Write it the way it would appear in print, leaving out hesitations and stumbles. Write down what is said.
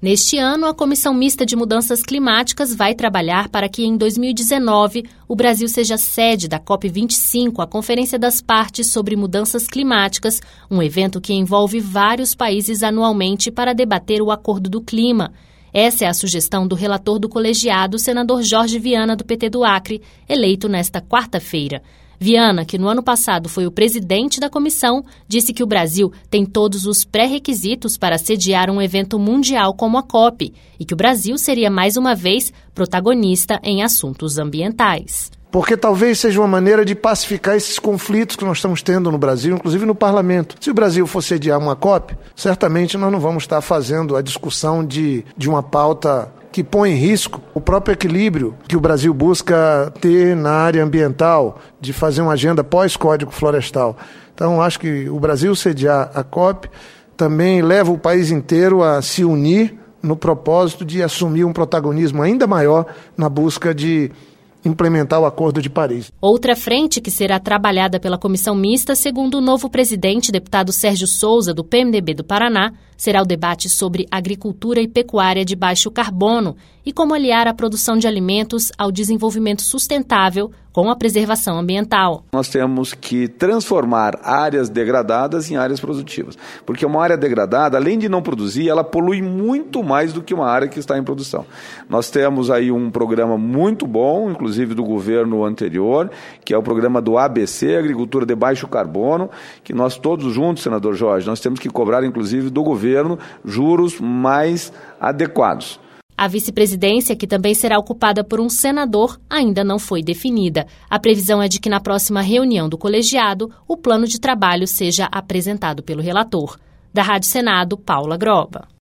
Neste ano, a Comissão Mista de Mudanças Climáticas vai trabalhar para que, em 2019, o Brasil seja sede da COP25, a Conferência das Partes sobre Mudanças Climáticas, um evento que envolve vários países anualmente para debater o Acordo do Clima. Essa é a sugestão do relator do colegiado, senador Jorge Viana, do PT do Acre, eleito nesta quarta-feira. Viana, que no ano passado foi o presidente da comissão, disse que o Brasil tem todos os pré-requisitos para sediar um evento mundial como a COP e que o Brasil seria mais uma vez protagonista em assuntos ambientais. Porque talvez seja uma maneira de pacificar esses conflitos que nós estamos tendo no Brasil, inclusive no parlamento. Se o Brasil for sediar uma COP, certamente nós não vamos estar fazendo a discussão de uma pauta que põe em risco o próprio equilíbrio que o Brasil busca ter na área ambiental, de fazer uma agenda pós-Código Florestal. Então, acho que o Brasil sediar a COP também leva o país inteiro a se unir no propósito de assumir um protagonismo ainda maior na busca de implementar o Acordo de Paris. Outra frente que será trabalhada pela comissão mista, segundo o novo presidente, deputado Sérgio Souza, do PMDB do Paraná, será o debate sobre agricultura e pecuária de baixo carbono e como aliar a produção de alimentos ao desenvolvimento sustentável com a preservação ambiental. Nós temos que transformar áreas degradadas em áreas produtivas, porque uma área degradada, além de não produzir, ela polui muito mais do que uma área que está em produção. Nós temos aí um programa muito bom, inclusive do governo anterior, que é o programa do ABC, Agricultura de Baixo Carbono, que nós todos juntos, senador Jorge, nós temos que cobrar, inclusive, do governo, juros mais adequados. A vice-presidência, que também será ocupada por um senador, ainda não foi definida. A previsão é de que na próxima reunião do colegiado, o plano de trabalho seja apresentado pelo relator. Da Rádio Senado, Paula Groba.